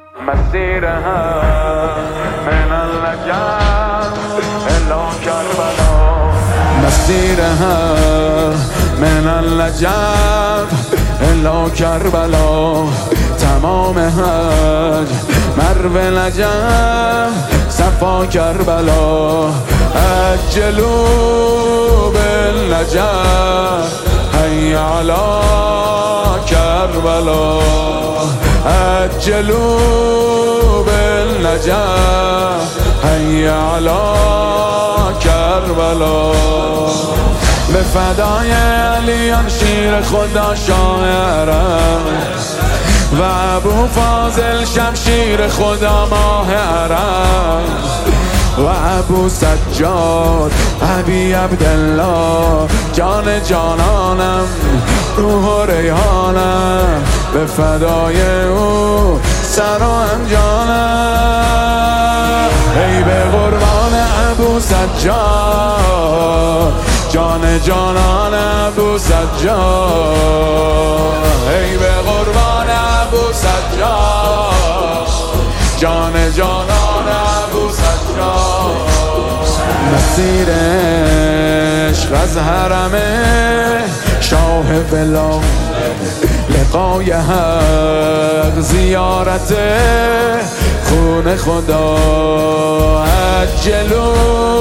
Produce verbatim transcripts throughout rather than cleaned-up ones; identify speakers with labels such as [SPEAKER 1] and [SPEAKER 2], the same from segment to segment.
[SPEAKER 1] مسيرها من النجف إلى كربلاء مسيرها من النجف إلى كربلاء تمام حج مرو نجف صفا كربلاء عجلوا بالنجف هيا على كربلاء عجلوا بالنجف هيا على كربلاء به فدای علیان شیر خدا شاعرم و ابو فاضل شمشیر خدا ماه عرب و ابو سجاد ابی عبدالله جان جانانم روح و ریحانم به فدای او سر و انجانم ای به قربان ابو سجاد جان جانان ابو سجاد ای به قربان ابو سجاد جان جانان ابو سجاد مسیر عشق از حرم شاه بلا لقای حق زیارت خون خدا عجلوا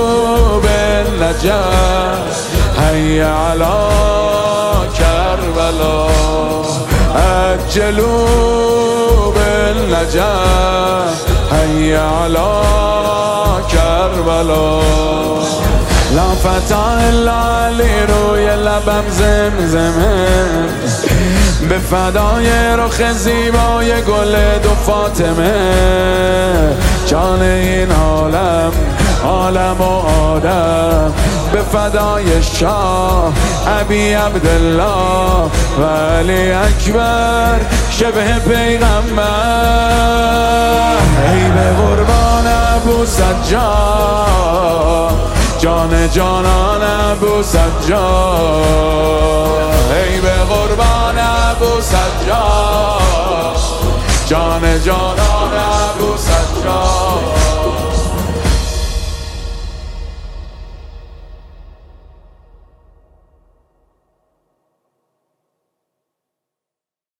[SPEAKER 1] بالنجف هيا على كربلاء عجلوا بالنجف هيا على كربلاء لا فتى الا علی روی لبم زمزمه به فدای رخ زیبای گل دو فاطمه جان این عالم عالم و آدم به فدای شاه ابی عبدالله و علی اکبر شبه پیغمبر ای به قربان ابو سجاد جان جانان ابو سجاد ای به قربان ابو سجاد جان جانان ابو